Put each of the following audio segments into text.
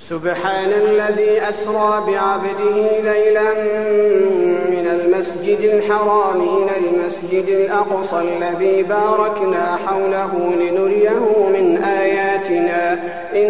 سبحان الذي أسرى بعبده ليلا من المسجد الحرام إلى المسجد الأقصى الذي باركنا حوله لنريه من آياتنا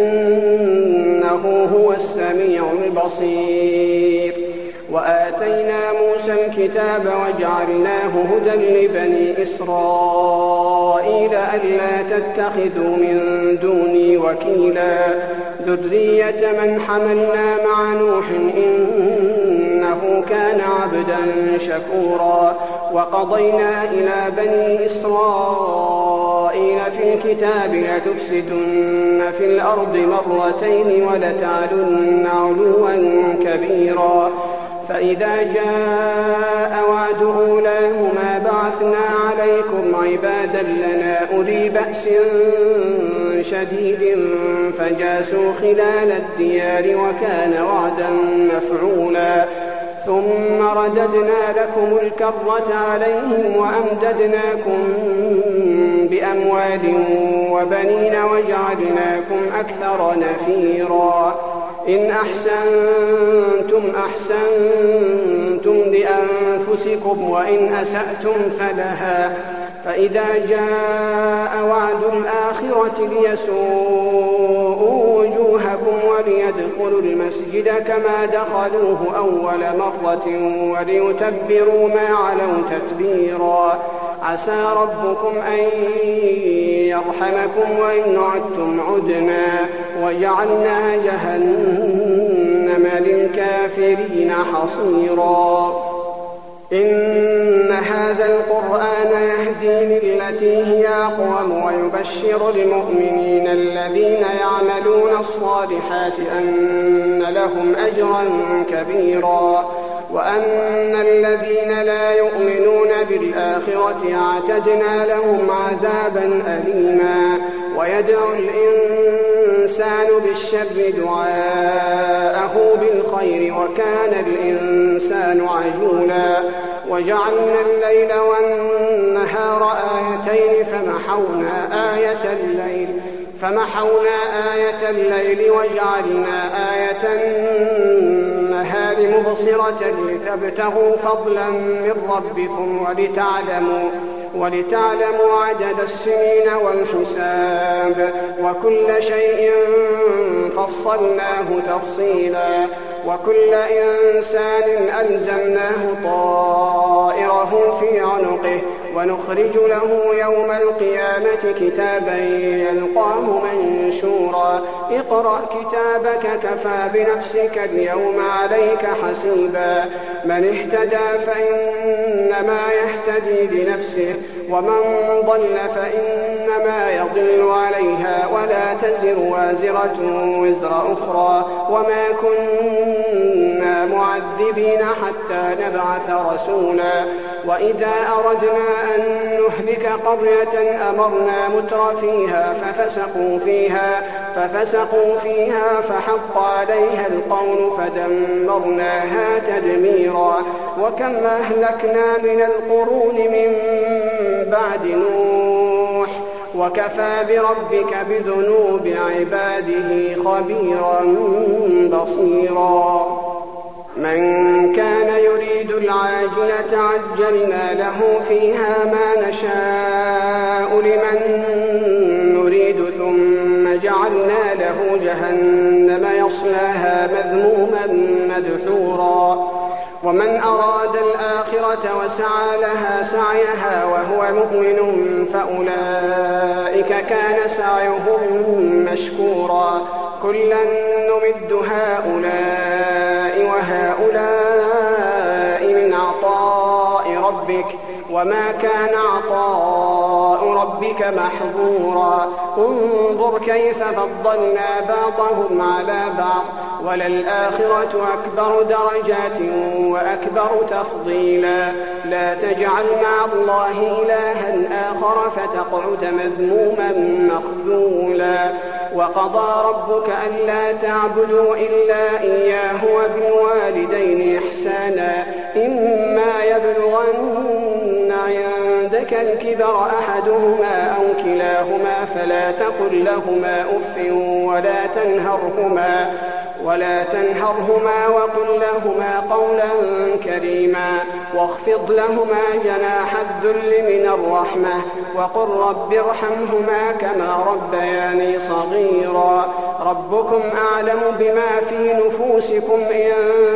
إنه هو السميع البصير. وآتينا موسى الكتاب وجعلناه هدى لبني إسرائيل ألا تتخذوا من دوني وكيلا ذرية من حملنا مع نوح إنه كان عبدا شكورا. وقضينا إلى بني إسرائيل في الكتاب لتفسدن في الأرض مرتين ولتعلن علوا كبيرا. فإذا جاء وعد أولاهما بعثنا عليكم عبادا لنا أولي بأس شديد فجاسوا خلال الديار وكان وعدا مفعولا. ثم رددنا لكم الكرة عليهم وأمددناكم بأموال وبنين وجعلناكم أكثر نفيرا. إن أحسنتم أحسنتم لأنفسكم وإن أسأتم فلها. فإذا جاء وعد الآخرة ليسوءوا وجوهكم وليدخلوا المسجد كما دخلوه أول مرة وليتبروا ما علوا تتبيرا. عسى ربكم أن يرحمكم وإن عدتم عدنا وجعلنا جهنم للكافرين حصيرا. إن هذا القرآن يهدي للتي هي أقوم ويبشر المؤمنين الذين يعملون الصالحات أن لهم أجرا كبيرا وأن الذين لا يؤمنون بالآخرة اعتدنا لهم عذابا أليما. ويدعو الإنسان بالشر دعاءه بالخير وكان الإنسان عجولا. وجعلنا الليل والنهار آيتين فمحونا آية الليل وجعلنا آية النهار مبصرة لتبتغوا فضلا من ربكم ولتعلموا عدد السنين والحساب وكل شيء فصلناه تفصيلا. وكل إنسان ألزمناه طائره في عنقه ونخرج له يوم القيامة كتابا يلقاه منشورا. اقرأ كتابك كفى بنفسك اليوم عليك حسيبا. من اهتدى فإنما يهتدي لنفسه ومن ضل فإنما يضل عليها ولا تزر وازرة وزر أخرى وما كنا معذبين حتى نبعث رسولا. وإذا أردنا أن نهلك قرية أمرنا مترفيها ففسقوا فيها فحق عليها القول فدمرناها تدميرا. وكم أهلكنا من القرون من بعد نوح وكفى بربك بذنوب عباده خبيرا بصيرا. من كان يريد العاجلة عجلنا له فيها ما نشاء لمن نريد ثم جعلنا له جهنم يصلاها مذموما مدحورا. ومن أراد الآخرة وسعى لها سعيها وهو مؤمن فأولئك كان سعيهم مشكورا. كلا نمد هؤلاء وهؤلاء من عطاء ربك وما كان عطاء ربك محظورا. انظر كيف فضلنا بعضهم على بعض وللآخرة أكبر درجات وأكبر تفضيلا. لا تجعل مع الله إلها آخر فتقعد مذموما مخذولا. وقضى ربك ألا تعبدوا إلا إياه وبالوالدين إحسانا. إما يبلغن عندك الكبر أحدهما أو كلاهما فلا تقل لهما أف ولا تنهرهما وقل لهما قولا كريما واخفض لهما جناح الذل من الرحمة وقل رب ارحمهما كما ربياني صغيرا ربكم أعلم بما في نفوسكم إن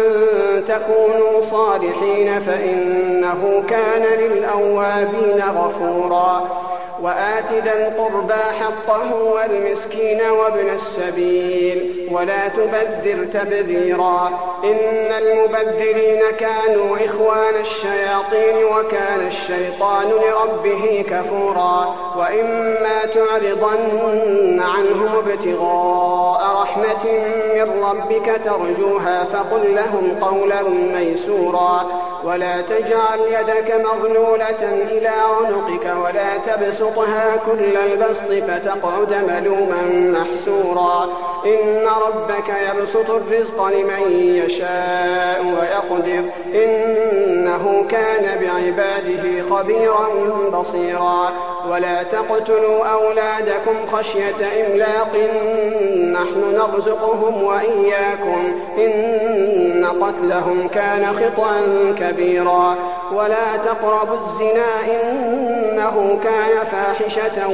تكونوا صالحين فإنه كان للأوابين غفورا وآت ذا القربى حقه والمسكين وابن السبيل ولا تبذر تبذيرا إن المبذرين كانوا إخوان الشياطين وكان الشيطان لربه كفورا وإما تعرضن عنهم ابتغاء رحمة من ربك ترجوها فقل لهم قولا ميسورا ولا تجعل يدك مغلولة إلى عنقك ولا تبسطها كل البسط فتقعد ملوما محسورا إن ربك يبسط الرزق لمن يشاء ويقدر إنه كان بعباده خبيرا بصيرا ولا تقتلوا أولادكم خشية إملاق نحن نرزقهم وإياكم إن قتلهم كان خطأ كبيرا ولا تقربوا الزنا إنه كان فاحشة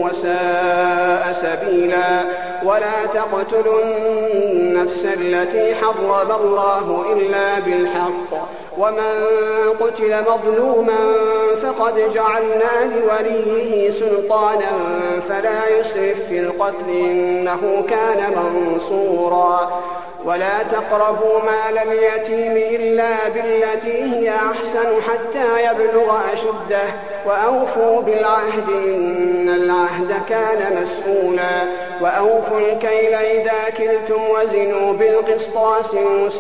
وساء سبيلا ولا تقتلوا النفس التي حرم الله إلا بالحق ومن قتل مظلوما فقد جعلنا لوليه سلطانا فلا يسرف في القتل إنه كان منصورا ولا تقربوا مال اليتيم إلا بالتي هي أحسن حتى يبلغ أشده وأوفوا بالعهد إن العهد كان مسؤولا وأوفوا الكيل إذا كلتم وزنوا بالقسطاس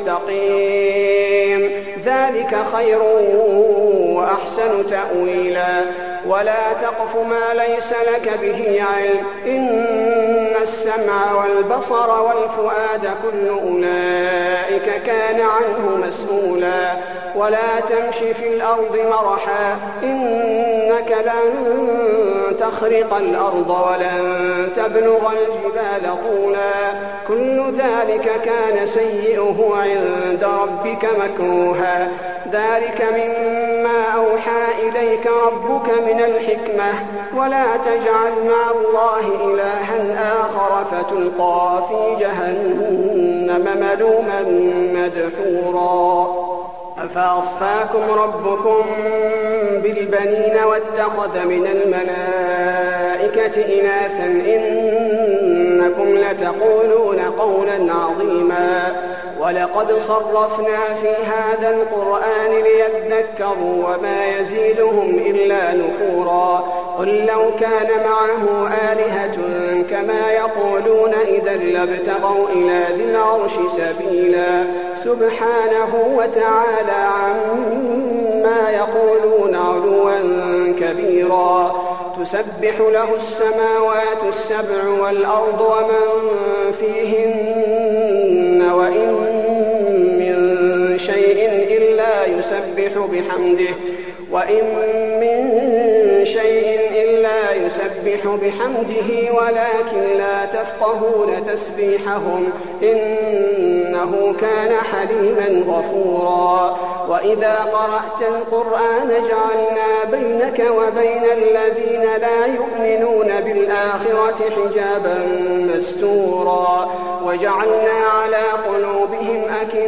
المستقيم ذلك خير وأحسن تأويلا ولا تقف ما ليس لك به علم إن السمع والبصر والفؤاد كل أولئك كان عنه مسؤولا ولا تمش في الأرض مرحا إنك لن تخرق الأرض ولن تبلغ الجبال طولا كل ذلك كان سيئه عند ربك مكروها ذلك مما أوحى إليك ربك من الحكمة ولا تجعل مع الله إلها آخر فتلقى في جهنم ملوما مدحورا أفأصفاكم ربكم بالبنين واتخذ من الملائكة إناثا إنكم لتقولون قولا عظيما ولقد صرفنا في هذا القرآن ليذكروا وما يزيدهم إلا نفورا قل لو كان معه آلهة كما يقولون إذا لابتغوا إلى ذي العرش سبيلا سبحانه وتعالى عما يقولون علوا كبيرا تسبح له السماوات السبع والأرض ومن فيهن وإن من شيء إلا يسبح بحمده ولكن لا تفقهون تسبيحهم إنه كان حليما غفورا وإذا قرأت القرآن جعلنا بينك وبين الذين لا يؤمنون بالآخرة حجابا مستورا وجعلنا على قلوبهم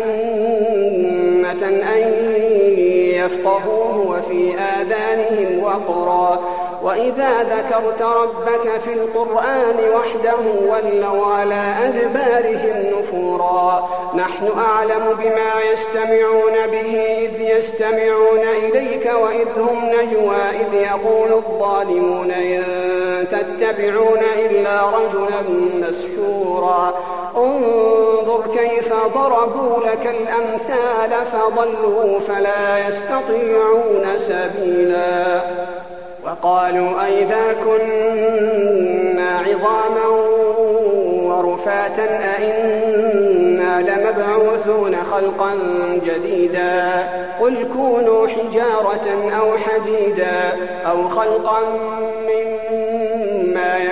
أكنة أن يفقهوه وفي آذانهم وقرا وإذا ذكرت ربك في القرآن وحده ولوا على أدبارهم نفورا نحن أعلم بما يستمعون به إذ يستمعون إليك وإذ هم نجوى إذ يقول الظالمون إن تتبعون إلا رجلا مسحورا انظر كيف ضربوا لك الأمثال فضلوا فلا يستطيعون سبيلا وقالوا أئذا كنا عظاما ورفاتا أئنا لمبعوثون خلقا جديدا قل كونوا حجارة أو حديدا أو خلقا مما يكبر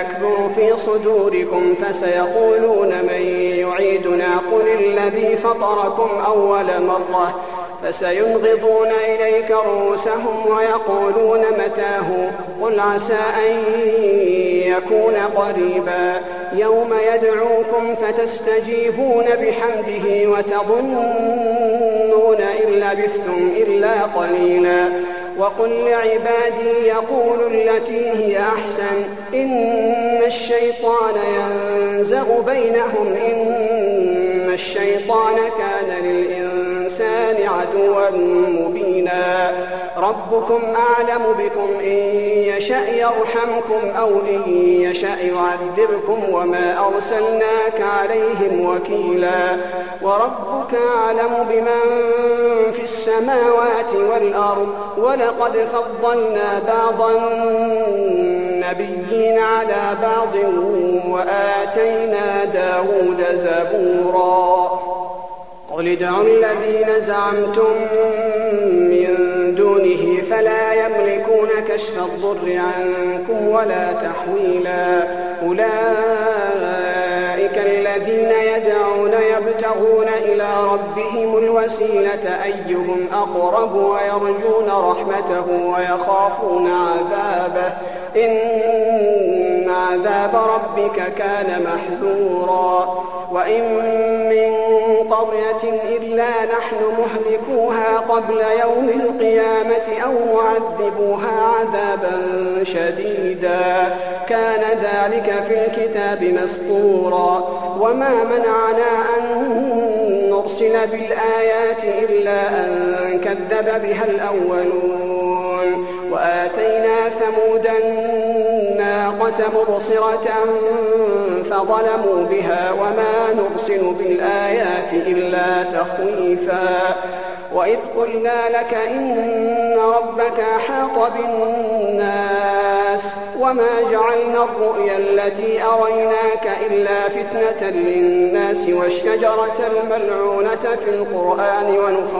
في صدوركم فسيقولون من يعيدنا قل الذي فطركم أول مرة فسينغضون إليك رؤوسهم ويقولون متاه قل عسى أن يكون قريبا يوم يدعوكم فتستجيبون بحمده وتظنون إن لبثتم إلا قليلا وقل لعبادي يقولوا التي هي أحسن إن الشيطان ينزغ بينهم إن الشيطان كان للإنسان عدوا مبينا ربكم أعلم بكم إن يشأ يرحمكم أو إن يشأ يعذبكم وما أرسلناك عليهم وكيلا وربك أعلم بمن في السماوات والأرض ولقد فضلنا بعض النبيين على بعض وآتينا داود زبورا قل ادعوا الذين زعمتم من دونه فلا يملكون كشف الضر عنكم ولا تحويلا أولئك الذين يدعون يبتغون إلى ربهم الوسيلة أيهم أقرب ويرجون رحمته ويخافون عذابه إن عذاب ربك كان محذورا وإن من قرية إلا نحن مهلكوها قبل يوم القيامة أو معذبوها عذابا شديدا كان ذلك في الكتاب مسطورا وما منعنا أن نرسل بالآيات إلا أن كذب بها الأولون وآتينا ثمود الناقة مبصرة فظلموا بها وما نرسل بالآيات إلا تخويفا وإذ قلنا لك إن ربك أحاط بالناس وما جعلنا الرؤيا التي أريناك إلا فتنة للناس والشجرة الملعونة في القرآن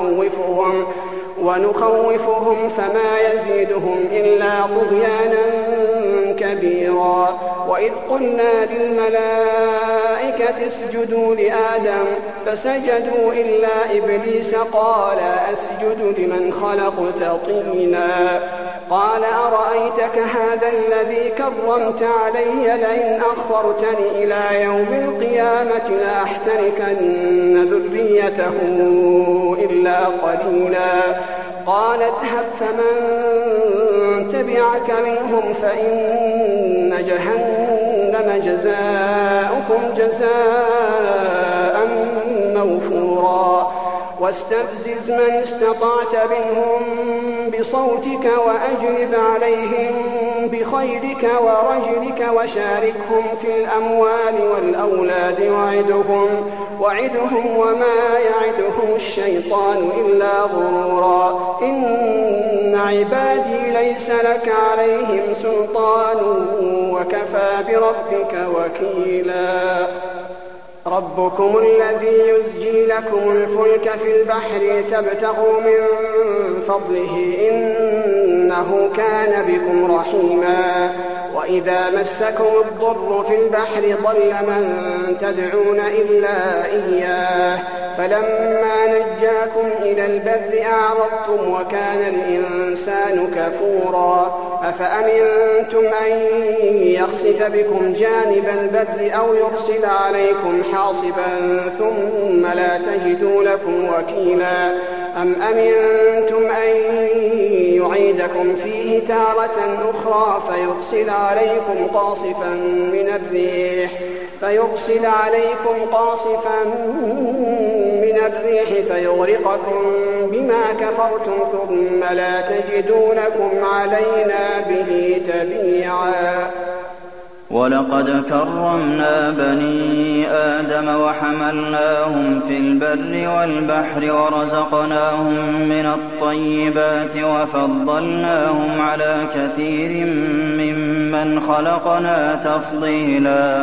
ونخوفهم فما يزيدهم إلا طغيانا كبيرا وإذ قلنا للملائكة اسجدوا لآدم فسجدوا إلا إبليس قال أسجد لمن خلقت طينا قال أرأيتك هذا الذي كرمت علي لئن أخرتني إلى يوم القيامة لأحتركن ذريته إلا قليلا قال اذهب فمن تبعك منهم فإن جهنم جزاؤكم جزاء موفورا واستفزز من استطعت منهم بصوتك وأجلب عليهم بخيرك ورجلك وشاركهم في الأموال والأولاد وعدهم وما يعدهم الشيطان إلا غرورا إن عبادي ليس لك عليهم سلطان وكفى بربك وكيلا ربكم الذي يزجي لكم الفلك في البحر تبتغوا من فضله إنه كان بكم رحيما وإذا مسكم الضر في البحر ضل من تدعون إلا إياه فلما نجاكم إلى البر أعرضتم وكان الإنسان كفورا أفأمنتم أن يخسف بكم جانب البر أو يرسل عليكم حاصبا ثم لا تجدوا لكم وكيلا أم أمنتم أن يعيدكم فيه تارة أخرى فيرسل عليكم قاصفا من الريح فيغرقكم بما كفرتم ثم لا تجدوا لكم علينا به تبيعا ولقد كرمنا بني آدم وحملناهم في البر والبحر ورزقناهم من الطيبات وفضلناهم على كثير ممن خلقنا تفضيلا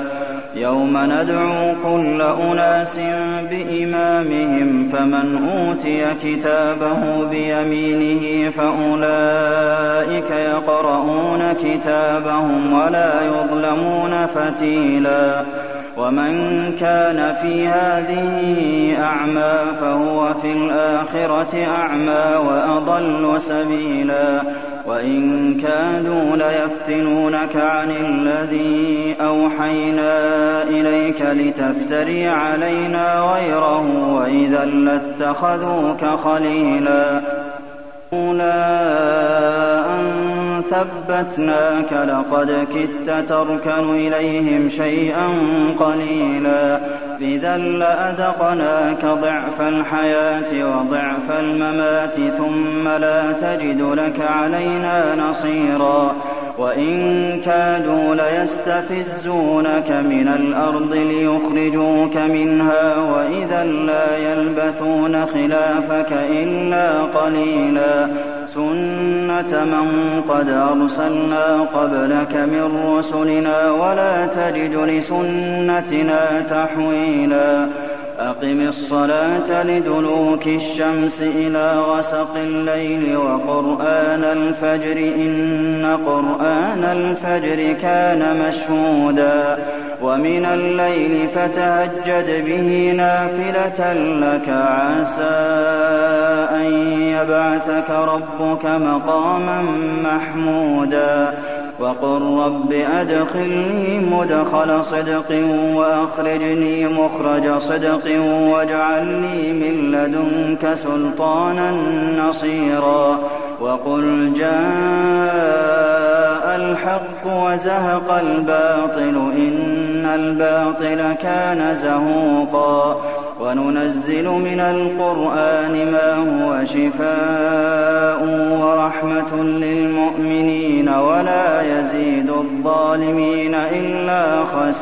يوم ندعو كل أناس بإمامهم فمن أوتي كتابه بيمينه فأولئك يقرؤون كتابهم ولا يظلمون فتيلا ومن كان في هذه أعمى فهو في الآخرة أعمى وأضل سبيلا وإن كادوا ليفتنونك عن الذي أوحينا إليك لتفتري علينا غيره وإذا لاتخذوك خليلا لولا أن ثبتناك لقد كدت تركن إليهم شيئا قليلا إذا لأذقناك ضعف الحياة وضعف الممات ثم لا تجد لك علينا نصيرا وإن كادوا ليستفزونك من الأرض ليخرجوك منها وإذا لا يلبثون خلافك إلا قليلا سنة من قد أرسلنا قبلك من رسلنا ولا تجد لسنتنا تحويلا أقم الصلاة لدلوك الشمس إلى غسق الليل وقرآن الفجر إن قرآن الفجر كان مشهودا ومن الليل فتهجد به نافلة لك عسى أن يبعثك ربك مقاما محمودا وقل رب أدخلني مدخل صدق وأخرجني مخرج صدق واجعلني من لدنك سلطانا نصيرا وقل جاء الحق وزهق الباطل إن الباطل كان زهوقا وننزل من القرآن ما هو شفاء ورحمة للمؤمنين ولا يزيد الظالمين إلا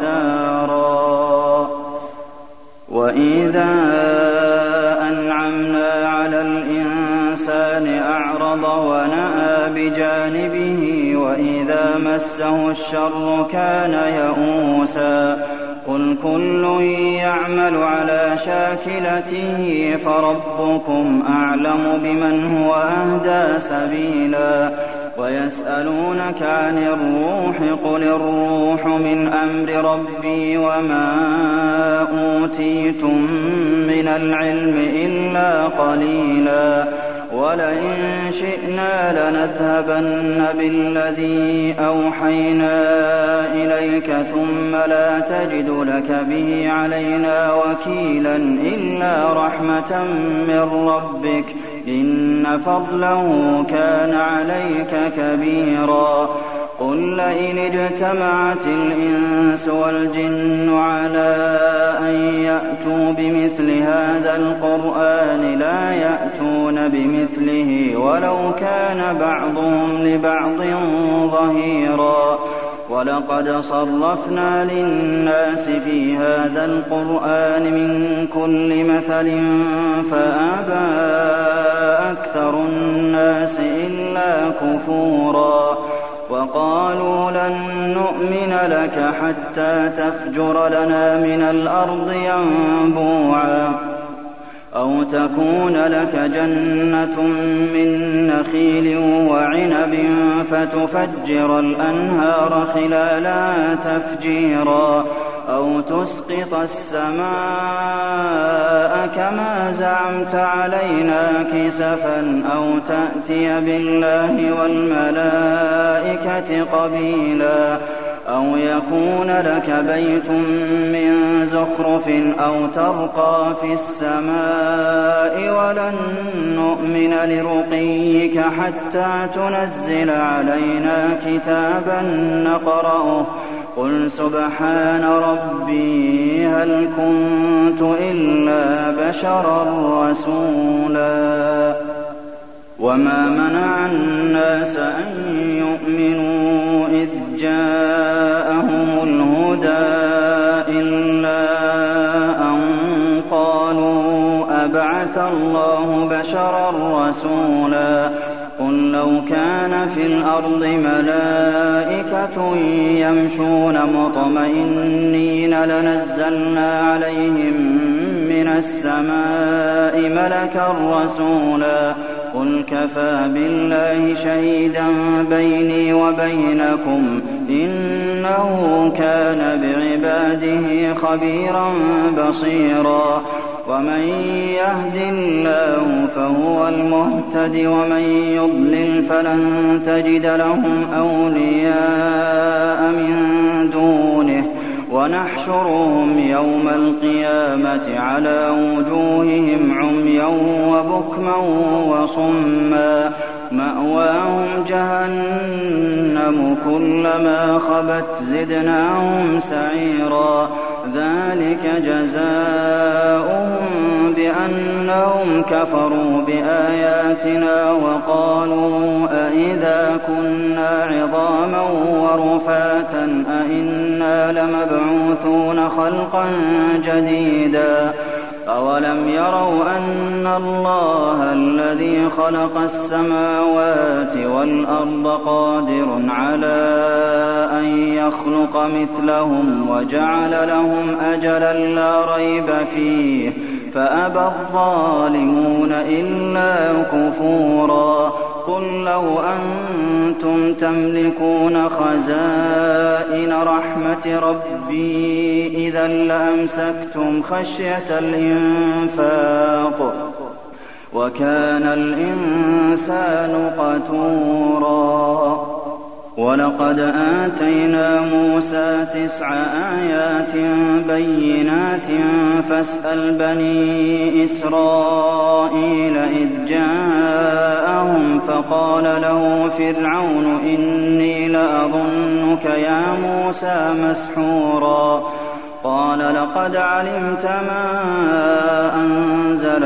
خسارا وإذا أنعمنا على الإنسان أعرض ونأى بجانبه وإذا مسه الشر كان يئوسا قل كل يعمل على شاكلته فربكم أعلم بمن هو أهدى سبيلا ويسألونك عن الروح قل الروح من أمر ربي وما أوتيتم من العلم إلا قليلا ولئن شئنا لنذهبن بالذي أوحينا إليك ثم لا تجد لك به علينا وكيلا إلا رحمة من ربك إن فضله كان عليك كبيرا قل لئن اجتمعت الإنس والجن على أن يأتوا بمثل هذا القرآن لا يأتون بمثله ولو كان بعضهم لبعض ظهيرا ولقد صرفنا للناس في هذا القرآن من كل مثل فأبى أكثر الناس إلا كفورا وقالوا لن نؤمن لك حتى تفجر لنا من الأرض ينبوعا أو تكون لك جنة من نخيل وعنب فتفجر الأنهار خلالها تفجيرا أو تسقط السماء كما زعمت علينا كسفا أو تأتي بالله والملائكة قبيلا أو يكون لك بيت من زخرف أو ترقى في السماء ولن نؤمن لرقيك حتى تنزل علينا كتابا نقرأه قل سبحان ربي هل كنت إلا بشرا رسولا وما منع الناس أن يؤمنوا إذ جاءهم الهدى إلا أن قالوا أبعث الله بشرا رسولا قل قل لو كان في الأرض ملائكة يمشون مطمئنين لنزلنا عليهم من السماء ملكا رسولا قل كفى بالله شهيدا بيني وبينكم إنه كان بعباده خبيرا بصيرا ومن يهد الله فهو المهتد ومن يضلل فلن تجد لهم أولياء من دونه ونحشرهم يوم القيامة على وجوههم عميا وبكما وصما مأواهم جهنم كلما خبت زدناهم سعيرا ذلك جزاؤهم بأنهم كفروا بآياتنا وقالوا أئذا كنا عظاما ورفاتا أئنا لمبعوثون خلقا جديدا أولم يروا أن الله الذي خلق السماوات والأرض قادر على أن يخلق مثلهم وجعل لهم أجلا لا ريب فيه فأبى الظالمون إلا كفورا قل لو أنتم تملكون خزائن رحمة ربي إذا لأمسكتم خشية الإنفاق وكان الإنسان قتورا ولقد آتينا موسى 9 آيات بينات فاسأل بني إسرائيل إذ جاءهم فقال له فرعون إني لأظنك يا موسى مسحورا قال لقد علمت ما أنزل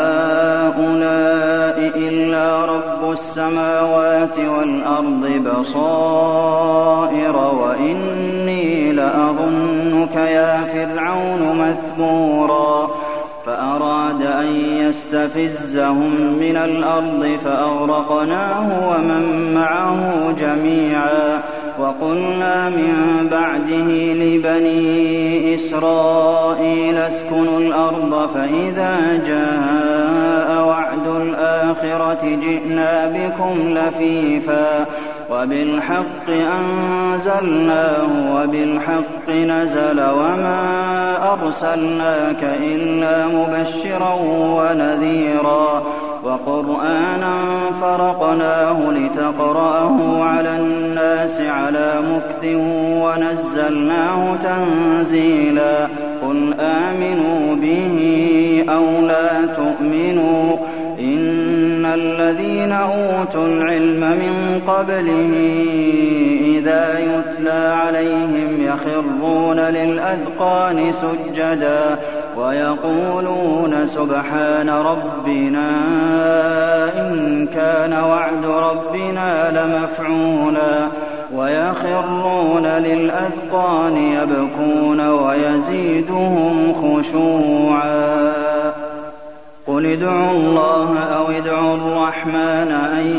هؤلاء إلا رب السماوات والأرض بصائر وإني لأظنك يا فرعون مثبورا فأراد أن يستفزهم من الأرض فأغرقناه ومن معه جميعا وقلنا من بعده لبني إسرائيل اسكنوا الأرض فإذا جاء وعد الآخرة جئنا بكم لفيفا وبالحق أنزلناه وبالحق نزل وما أرسلناك إلا مبشرا ونذيرا وقرآنا فرقناه لتقرأه على الناس على مكث ونزلناه تنزيلا قل آمنوا به أو لا تؤمنوا إن الذين أوتوا العلم من قبله إذا يتلى عليهم يخرون للأذقان سجدا ويقولون سبحان ربنا إن كان وعد ربنا لمفعولا ويخرون للأذقان يبكون ويزيدهم خشوعا قل ادعوا الله أو ادعوا الرحمن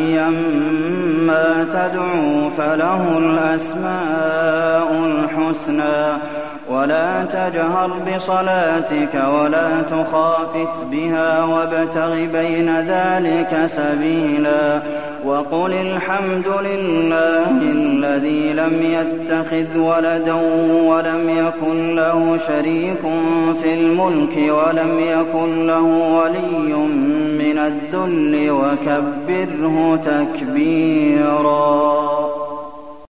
أيما تدعوا فله الأسماء الحسنى ولا تجهر بصلاتك ولا تخافت بها وابتغ بين ذلك سبيلا وقل الحمد لله الذي لم يتخذ ولدا ولم يكن له شريك في الملك ولم يكن له ولي من الذل وكبره تكبيرا